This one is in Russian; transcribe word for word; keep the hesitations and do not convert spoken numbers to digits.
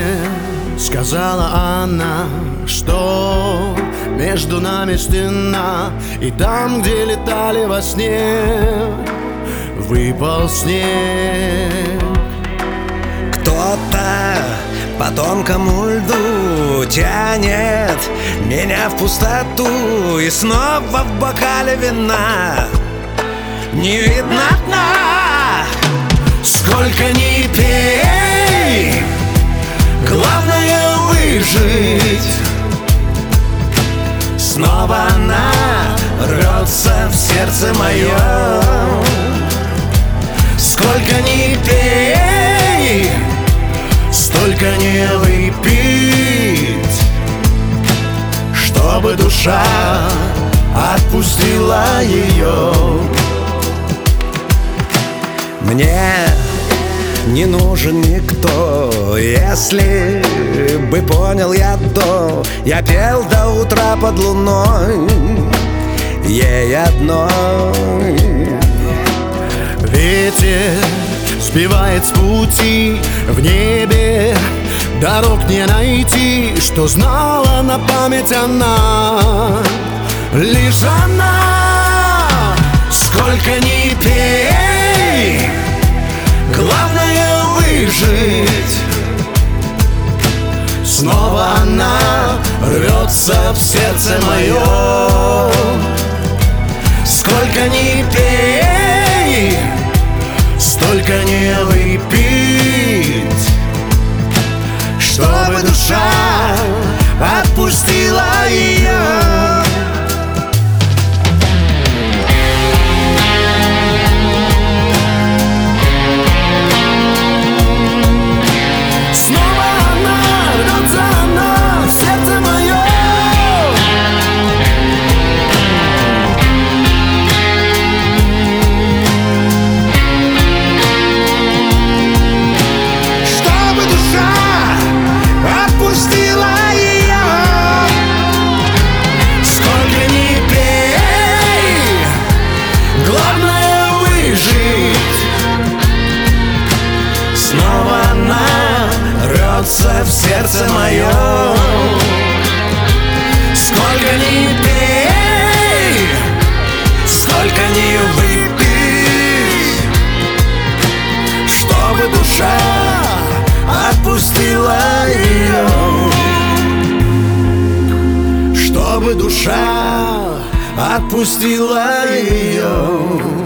мне сказала она, что между нами стена, и там, где летали во сне, выпал снег. Кто-то по тонкому льду тянет меня в пустоту, и снова в бокале вина не видно дна. Сколько ни пей, главное выжить. Снова она рвется в сердце моем. Сколько ни пей, столько не выпить, чтобы душа отпустила ее. Мне не нужен никто, если бы понял я то, я пел до утра под луной, ей одной. Ветер сбивает с пути, в небе дорог не найти, что знала на память она, лишь она. Сколько ни пей, главное выжить. Снова она рвется в сердце мое. Сколько ни пей, столько не выпить, чтобы душа отпустила ее. Снова она рвется в сердце мое. Сколько ни пей, столько не выпить, чтобы душа отпустила ее. Чтобы душа отпустила ее.